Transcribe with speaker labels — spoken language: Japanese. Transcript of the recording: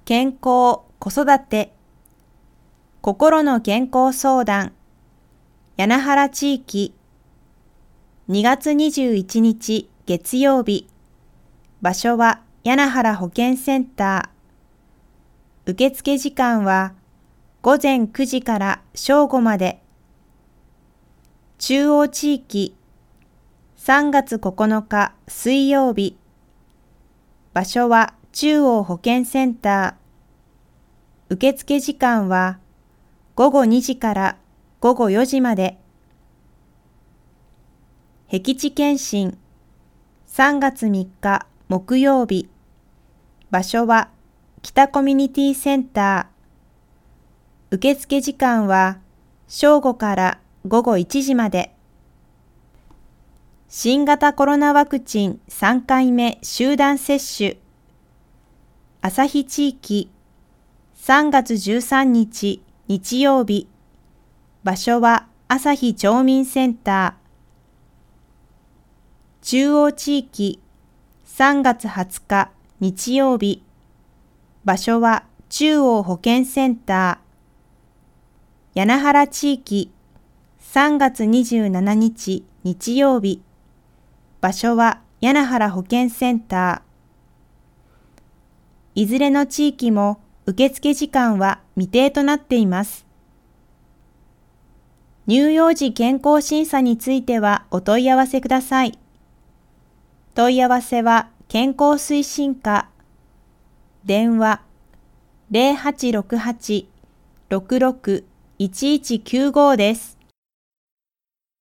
Speaker 1: 健康・子育て、心の健康相談、柳原地域、2月21日月曜日、場所は柳原保健センター、受付時間は午前9時から正午まで、中央地域、3月9日水曜日、場所は中央保健センター、受付時間は午後2時から午後4時まで。僻地検診、3月3日木曜日、場所は北コミュニティセンター、受付時間は正午から午後1時まで。新型コロナワクチン3回目集団接種、旭地域、3月13日日曜日、場所は旭町民センター、中央地域、3月20日日曜日、場所は中央保健センター、柳原地域、3月27日日曜日、場所は柳原保健センター。いずれの地域も受付時間は未定となっています。乳幼児健康審査についてはお問い合わせください。問い合わせは健康推進課、電話 0868-66-1195 です。